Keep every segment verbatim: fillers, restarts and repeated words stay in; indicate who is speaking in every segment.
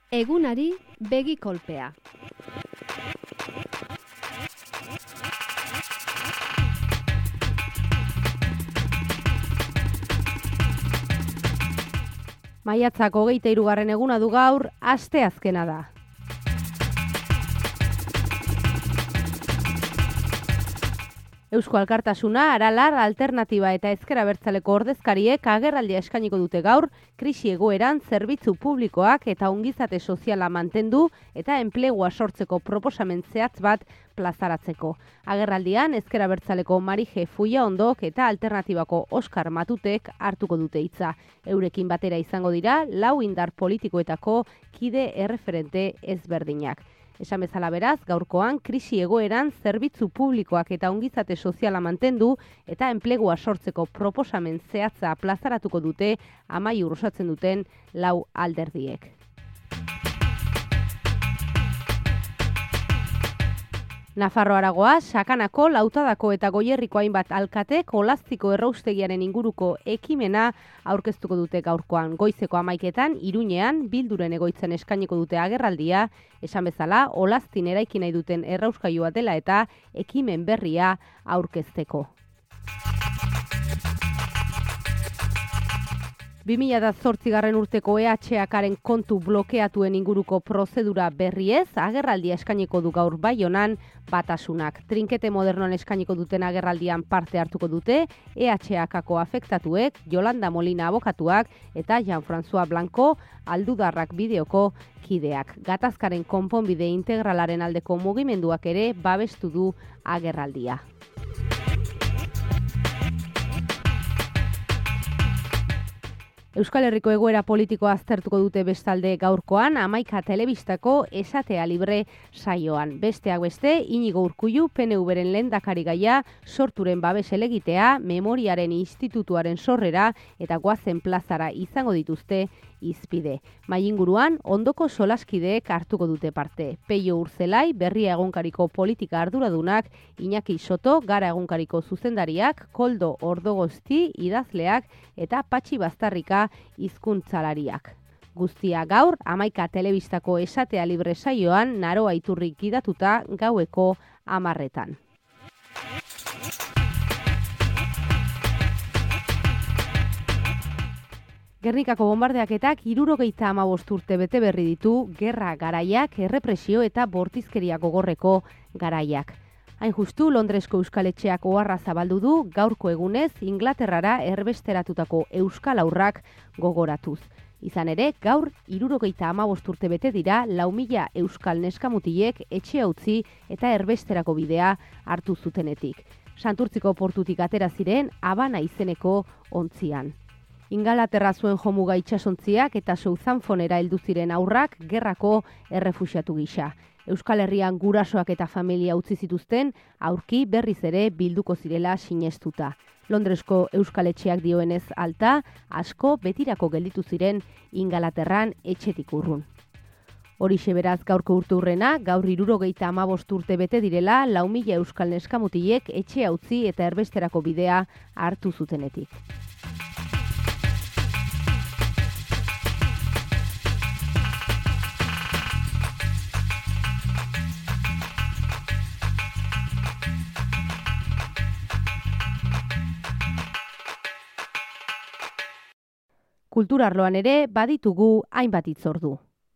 Speaker 1: Egunari begi kolpea. Maiatzak hogeita hirugarren eguna du gaur, asteazkena da. Eusko Alkartasuna, Aralar, Alternatiba eta Ezker Abertzaleko ordezkariek agerraldia eskainiko dute gaur, krisi egoeran zerbitzu publikoak eta ongizate soziala mantendu eta enplegua sortzeko proposamen zehatz bat plazaratzeko. Agerraldian, Ezker Abertzaleko Marije Fullaondok eta Alternatibako Oskar Matutek hartuko dute hitza. Eurekin batera izango dira, lau indar politikoetako kide erreferente ezberdinak. Esan bezala beraz, gaurkoan krisi egoeran zerbitzu publikoak eta ongizate soziala mantendu eta enplegua sortzeko proposamen zehatza plazaratuko dute amaiur osatzen duten lau alderdiek. Nafarro Aragoa, Sakanako, Lautadako eta Goierriko hainbat alkatek Olaztiko erraustegiaren inguruko ekimena aurkeztuko dute gaurkoan. Goizeko hamaiketan, Iruñean, Bilduren egoitzen eskainiko dute agerraldia, esan bezala, Olaztin eraiki nahi duten errauskailua dela eta ekimen berria aurkezteko. bi mila zortzigarren urteko E H Akaren kontu blokeatuen inguruko prozedura berriez, agerraldia eskainiko du gaur Baionan Batasunak. Trinkete modernoan eskainiko duten agerraldian parte hartuko dute, E H Akako afektatuek, Yolanda Molina abokatuak eta Jean-François Blanco aldudarrak bideoko kideak. Gatazkaren konponbide integralaren aldeko mugimenduak ere babestu du agerraldia. Euskal Herriko egoera politikoa aztertuko dute bestalde gaurkoan, Hamaika Telebistako Esatea Libre saioan. Besteak beste, Inigo Urkullu P N Vren lehendakari gaia, sorturen babes elegitea, Memoriaren Institutuaren sorrera eta Goazen plazara izango dituzte izpide. Mainguruan, ondoko solaskideek hartuko dute parte. Peio Urzelai, Berria egunkariko politika arduradunak, Iñaki Soto, Gara egunkariko zuzendariak, Koldo Ordogozti, idazleak eta Patxi Bastarrika hizkuntzalariak. Guztia gaur, Hamaika Telebistako Esatea Libre saioan, Naroa Iturri gidatuta gaueko hamarretan. Gernikako bombardeaketak hirurogeita hamabost urte bete berri ditu, gerra garaiak, errepresio eta bortizkeria gogorreko garaiak. Hain justu, Londresko Euskaletxeak oharra zabaldu du, gaurko egunez, Inglaterrara erbesteratutako euskal haurrak gogoratuz. Izan ere, gaur, hirurogeita hamabost urte bete dira, lau mila euskal neskamutilek etxea utzi eta erbesterako bidea hartu zutenetik. Santurtziko portutik atera ziren, Habana izeneko ontzian. Ingalaterra zuen jomuga itsasontziak eta Southamptonera heldu ziren haurrak gerrako errefuxiatu gisa. Euskal Herrian gurasoak eta familia utzi zituzten, aurki berriz ere bilduko zirela sinestuta. Londresko Euskaletxeak dioenez alta, asko betirako gelditu ziren Ingalaterran etxetik urrun. Horixe beraz gaurko urteurrena, gaur hirurogeita hamabost urte bete direla, lau mila euskal neskamutilek etxea utzi eta erbesterako bidea hartu zutenetik. Kulturarloan ere baditugu hainbat hitzordu.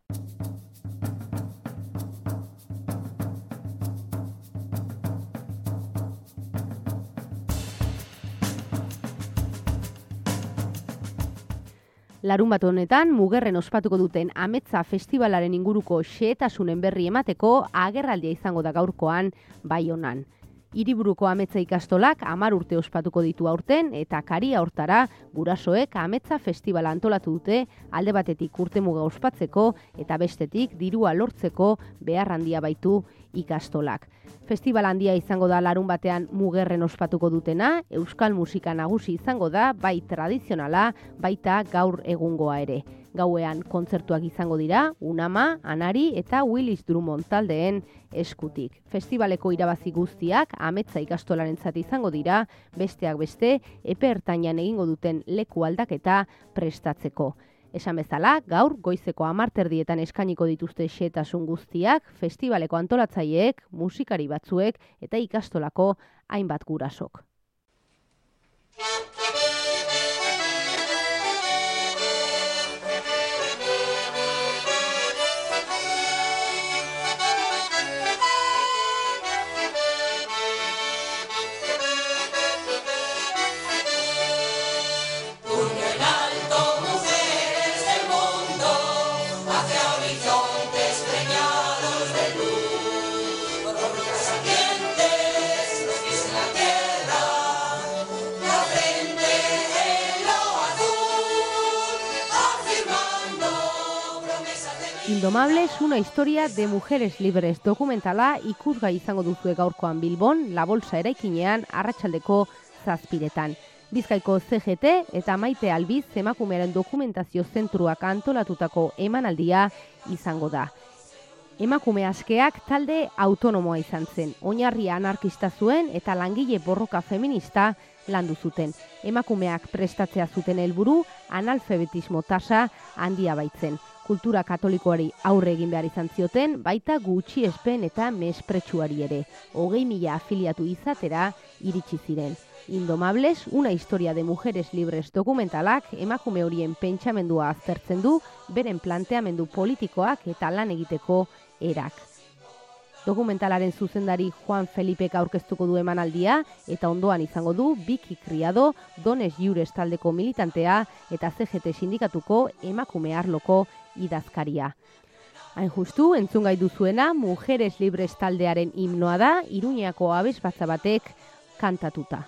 Speaker 1: Larunbat honetan, Mugerren ospatuko duten Ametsa Festivalaren inguruko xehetasunen berri emateko agerraldia izango da gaurkoan Baionan. Hiriburuko Ametsa ikastolak hamar urte ospatuko ditu aurten eta karia hortara gurasoek Ametsa Festivala antolatu dute alde batetik urtemuga ospatzeko eta bestetik dirua lortzeko behar handia baitu ikastolak. Festival handia izango da larun batean Mugerren ospatuko dutena, euskal musika nagusi izango da, bai tradizionala, baita gaur egungoa ere. Gauean kontzertuak izango dira, Unama, Anari eta Willis Drummond taldeen eskutik. Festivaleko irabazi guztiak Ametsa ikastolarentzat izango dira, besteak beste, epe ertainan egingo duten leku aldaketa prestatzeko. Esan bezala, gaur goizeko hamarterdietan eskainiko dituzte xehetasun guztiak, festivaleko antolatzaileek, musikari batzuek eta ikastolako hainbat gurasok. Indomables, una historia de mujeres libres dokumentala ikusgai izango duzue gaurkoan Bilbon, La Bolsa eraikinean, arratsaldeko zazpiretan. Bizkaiko C G T eta Maite Albiz emakumearen dokumentazio zentruak antolatutako emanaldia izango da. Emakume askeak talde autonomoa izan zen, oinarria anarkista zuen eta langile borroka feminista landu zuten. Emakumeak prestatzea zuten helburu, analfabetismo tasa handia baitzen. Kultura katolikoari aurre egin behar izan zioten, baita gutxiespen eta mespretsuari ere. Hogei mila afiliatu izatera iritsi ziren. Indomables, una historia de mujeres libres dokumentalak emakume horien pentsamendua aztertzen du, beren planteamendu politikoak eta lan egiteko erak. Dokumentalaren zuzendari Juan Felipek aurkeztuko du emanaldia eta ondoan izango du Biki Criado, Dones Lliures taldeko militantea eta C G T sindikatuko emakume arloko idazkaria. Hain justu, entzun gai duzuena, Mujeres Libres taldearen himnoa da, Iruñeako abesbatza batek kantatuta.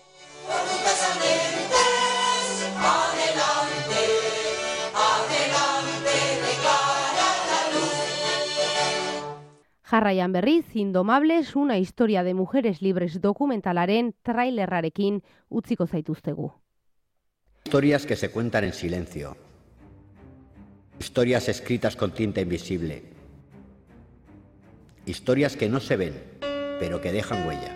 Speaker 1: Jarraian berriz, Indomables, una historia de mujeres libres dokumentalaren trailerrarekin utziko zaituztegu.
Speaker 2: Historias que se cuentan en silencio. Historias escritas con tinta invisible. Historias que no se ven, pero que dejan huella.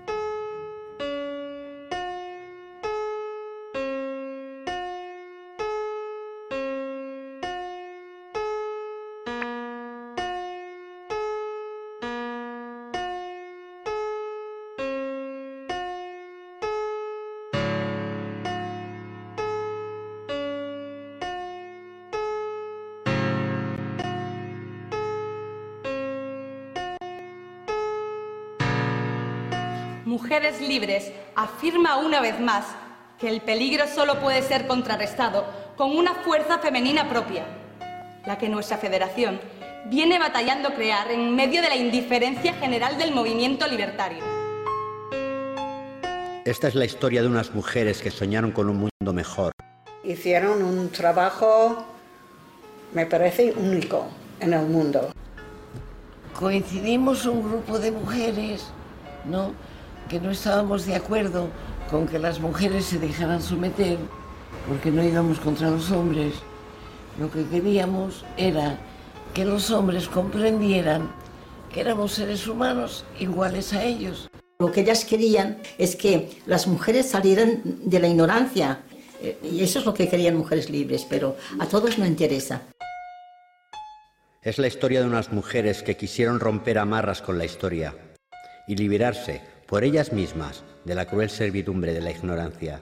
Speaker 3: Mujeres Libres afirma una vez más que el peligro solo puede ser contrarrestado con una fuerza femenina propia, la que nuestra federación viene batallando crear en medio de la indiferencia general del movimiento libertario.
Speaker 2: Esta es la historia de unas mujeres que soñaron con un mundo mejor.
Speaker 4: Hicieron un trabajo, me parece, único en el mundo.
Speaker 5: Coincidimos un grupo de mujeres, ¿no?, que no estábamos de acuerdo con que las mujeres se dejaran someter, porque no íbamos contra los hombres. Lo que queríamos era que los hombres comprendieran que éramos seres humanos iguales a ellos.
Speaker 6: Lo que ellas querían es que las mujeres salieran de la ignorancia, y eso es lo que querían Mujeres Libres, pero a todos no interesa.
Speaker 2: Es la historia de unas mujeres que quisieron romper amarras con la historia y liberarse por ellas mismas de la cruel servidumbre de la ignorancia.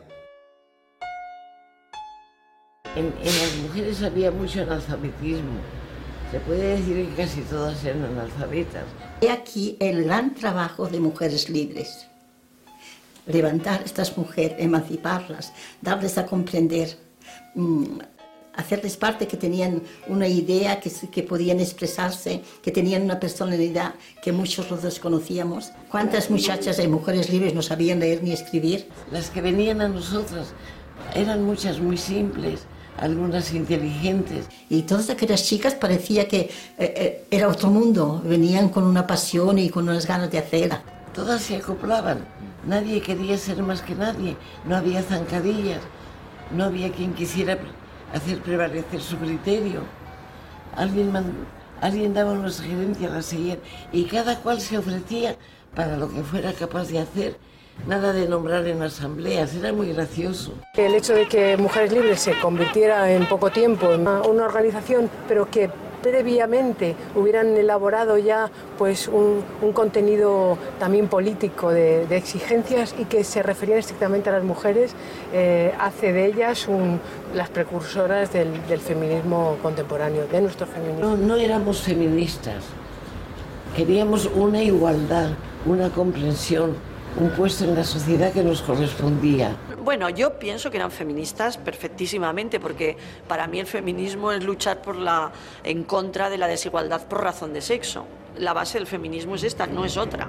Speaker 5: En, en las mujeres había mucho analfabetismo. Se puede decir que casi todas eran analfabetas.
Speaker 6: He aquí el gran trabajo de Mujeres Libres. Levantar a estas mujeres, emanciparlas, darles a comprender, mmm, hacerles parte que tenían una idea, que, que podían expresarse, que tenían una personalidad que muchos los desconocíamos. ¿Cuántas muchachas y mujeres libres no sabían leer ni escribir?
Speaker 5: Las que venían a nosotras eran muchas muy simples, algunas inteligentes.
Speaker 6: Y todas aquellas chicas parecía que eh, eh, era otro mundo, venían con una pasión y con unas ganas de hacer.
Speaker 5: Todas se acoplaban, nadie quería ser más que nadie, no había zancadillas, no había quien quisiera hacer prevalecer su criterio. Alguien, man, alguien daba una sugerencia, la seguían, y cada cual se ofrecía para lo que fuera capaz de hacer, nada de nombrar en asambleas, era muy gracioso.
Speaker 7: El hecho de que Mujeres Libres se convirtiera en poco tiempo en una, una organización, pero que previamente hubieran elaborado ya pues un, un contenido también político de, de exigencias y que se referían estrictamente a las mujeres, eh, hace de ellas un, las precursoras del, del feminismo contemporáneo, de nuestro feminismo.
Speaker 5: No, no éramos feministas, queríamos una igualdad, una comprensión, un puesto en la sociedad que nos correspondía.
Speaker 8: Bueno, yo pienso que eran feministas perfectísimamente, porque para mí el feminismo es luchar por la, en contra de la desigualdad por razón de sexo. La base del feminismo es esta, no es otra.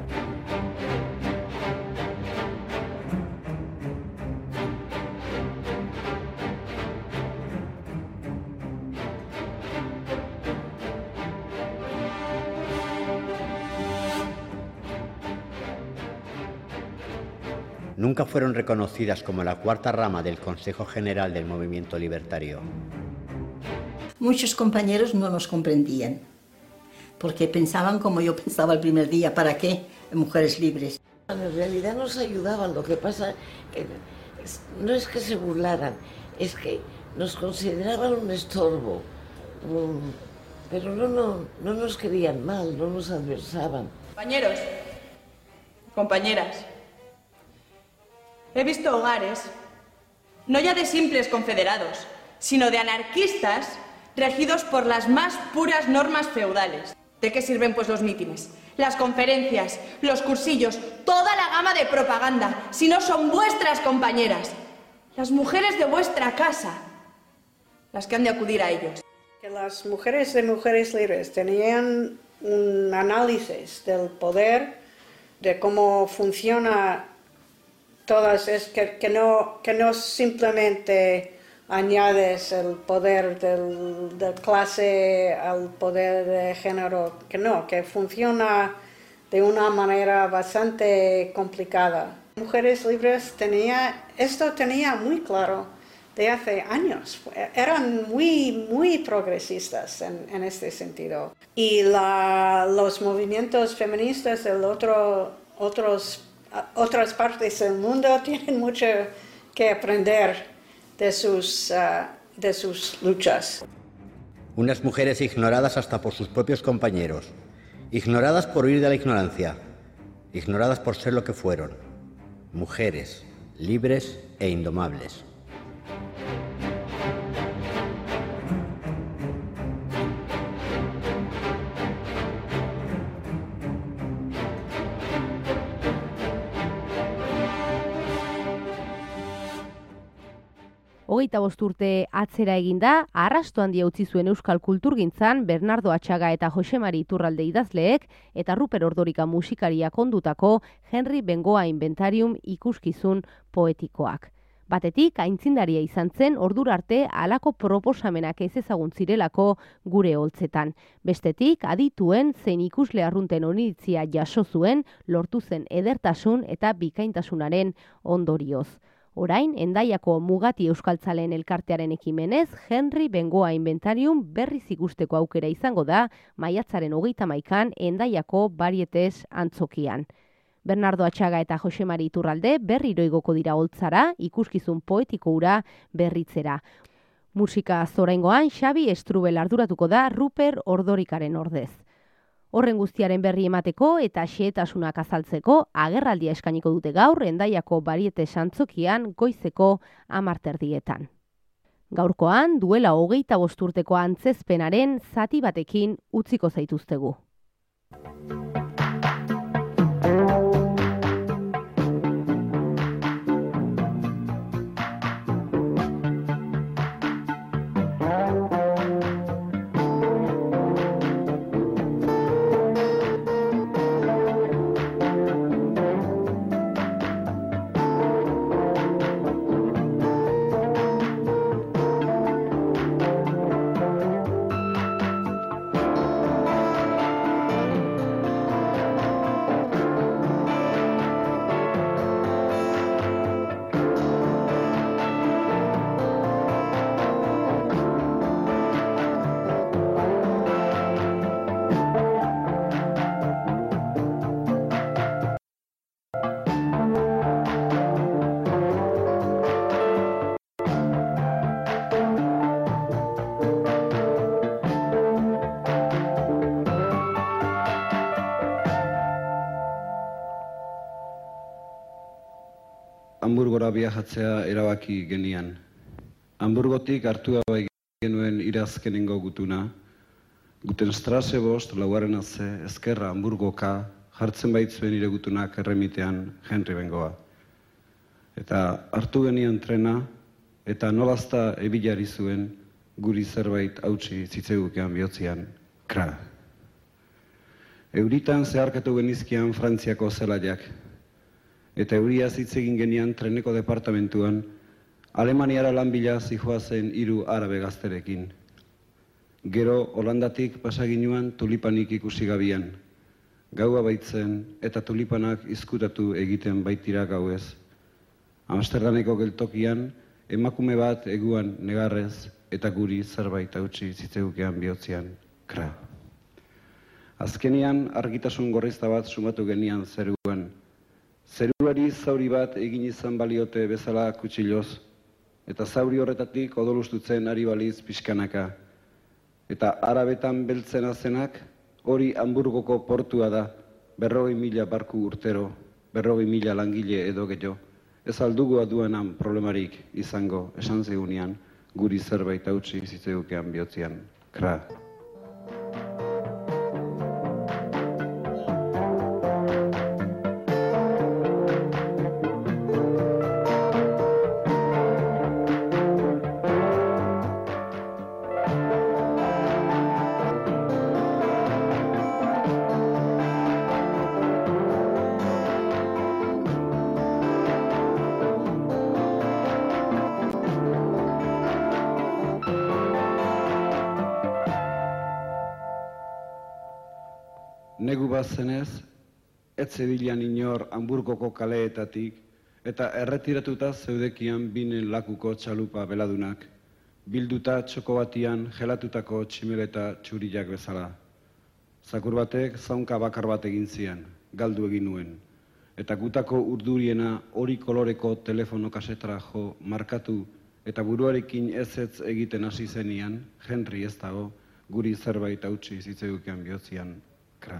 Speaker 2: Nunca fueron reconocidas como la cuarta rama del Consejo General del Movimiento Libertario.
Speaker 6: Muchos compañeros no nos comprendían, porque pensaban como yo pensaba el primer día, ¿para qué? Mujeres Libres.
Speaker 5: En realidad nos ayudaban, lo que pasa que no es que se burlaran, es que nos consideraban un estorbo, pero no, no, no nos querían mal, no nos adversaban.
Speaker 3: Compañeros, compañeras, he visto hogares, no ya de simples confederados, sino de anarquistas regidos por las más puras normas feudales. ¿De qué sirven pues los mítines, las conferencias, los cursillos, toda la gama de propaganda, si no son vuestras compañeras, las mujeres de vuestra casa, las que han de acudir a ellos?
Speaker 4: Que las mujeres de Mujeres Libres tenían un análisis del poder, de cómo funciona todas, es que, que, no, que no simplemente añades el poder del, de clase al poder de género, que no, que funciona de una manera bastante complicada. Mujeres Libres tenía, esto tenía muy claro de hace años, eran muy, muy progresistas en, en este sentido. Y la, los movimientos feministas de otro, otros Otras partes del mundo tienen mucho que aprender de sus, uh, de sus luchas.
Speaker 2: Unas mujeres ignoradas hasta por sus propios compañeros, ignoradas por huir de la ignorancia, ignoradas por ser lo que fueron, mujeres libres e indomables.
Speaker 1: Hogeita bost urte atzera eginda, arrasto handia utzi zuen euskal kulturgintzan Bernardo Atxaga eta Jose Mari Iturralde idazleek eta Ruper Ordorika musikariak ondutako Henry Bengoa Inventarium ikuskizun poetikoak. Batetik, aintzindaria izan zen ordura arte halako proposamenak ez ezagun zirelako gure holtzetan. Bestetik, adituen zein ikusle arrunten oniritzia jaso zuen lortu zen edertasun eta bikaintasunaren ondorioz. Orain, Hendaiako Mugati Euskaltzaleen elkartearen ekimenez, Henry Bengoa Inventarium berriz ikusteko aukera izango da maiatzaren hogeita hamaikan Hendaiako Barietes antzokian. Bernardo Atxaga eta Jose Mari Iturralde berriro igoko dira holtzara, ikuskizun poetiko hura berritzera. Musika zoraingoan Xabi Estrubel arduratuko da Ruper Ordorikaren ordez. Horren guztiaren berri emateko eta xehetasunak azaltzeko agerraldia eskainiko dute gaur Hendaiako Barietes antzokian goizeko hamarterdietan. Gaurkoan duela hogeita bost urteko antzezpenaren zati batekin utziko zaituztegu.
Speaker 9: viajatzea erabaki genian. Hamburgotik hartua bai genuen irazkenengo gutuna, Gutenstrasse bost, laugarren atze, ezkerra Hamburgoka, jartzen baitzuen ire gutunak erremitean Henry Bengoa. Eta hartu genian trena, eta nolazta ebilari zuen, guri zerbait hautsi zitzegukean bihotzian, kra. Euritan zeharkatu genizkian Frantziako zelaiak, eta euria zitzegin genian treneko departamentuan, Alemaniara lanbila zijoazen hiru arabe gazterekin. Gero Holandatik pasaginuan tulipanik ikusi gabian, gaua baitzen eta tulipanak izkutatu egiten baitira gauez. Amsterdameko geltokian, emakume bat eguan negarrez eta guri zerbait hautsi zitzegukean bihotzian, kra. Azkenian argitasun gorrizta bat sumatu genian zeruan. Zeruari zauri bat egin izan baliote bezala kutxiloz, eta zauri horretatik odolustutzen ari baliz pixkanaka. Eta arabetan beltzen azenak, hori Hamburgoko portua da, berrogei mila barku urtero, berrogei mila langile edo gehiago. Ez aldugu aduanan problemarik izango, esan zegunean, guri zerbait hautsi zitzegukean bihotzian, kra. Negu bat zenez, ez zebilan inor Hamburgoko kaleetatik eta erretiratuta zeudekian binen lakuko txalupa beladunak, bilduta txoko batian gelatutako tximeleta txuriak bezala. Zakur batek zaunka bakar bat egin zian, galdu egin nuen, eta gutako urduriena hori koloreko telefono kasetara jo markatu eta buruarekin ezetz egiten hasi zenian, Henry ez dago, guri zerbait hautsi zitzegukean bihotzian, kra.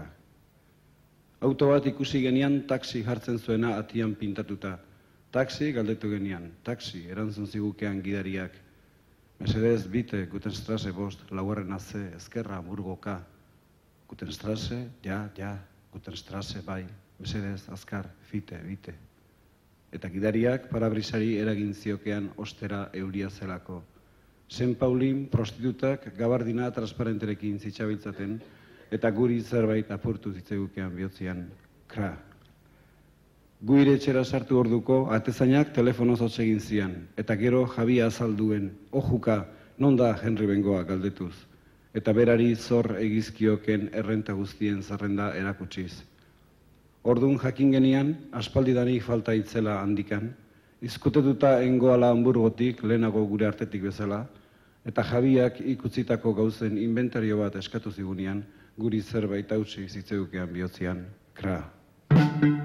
Speaker 9: Auto bat ikusi genian taksi jartzen zuena atian pintatuta. Taksi galdetu genian, taksi erantzun zigukean gidariak. Mesedez bite, Gutenstrasse bost, laugarren atze, ezkerra Hamburgoka. Gutenstrasse, ja, ja, Gutenstrasse bai, mesedez azkar, fite, bite. Eta gidariak parabrisari eragin ziokean ostera euria zelako. Saint Paulin prostitutak gabardina transparenterekin zitzabiltzaten, eta guri zerbait apurtu zitzegukean bihotzian, kra. Guire etxera sartu orduko, atezainak telefonoz hotz egin zian, eta gero Jabia azalduen, ojuka, non da Henry Bengoa galdetuz, eta berari zor egizkioken errenta guztien zerrenda erakutsiz. Ordun jakin genian, aspaldidanik falta itzela handikan, izkutetuta engoala Hamburgotik lehenago gure artetik bezala, eta Jabiak ikutzitako gauzen inventario bat eskatu zigunean, guri zerbait hautsi zitzegukean bihotzian, kra.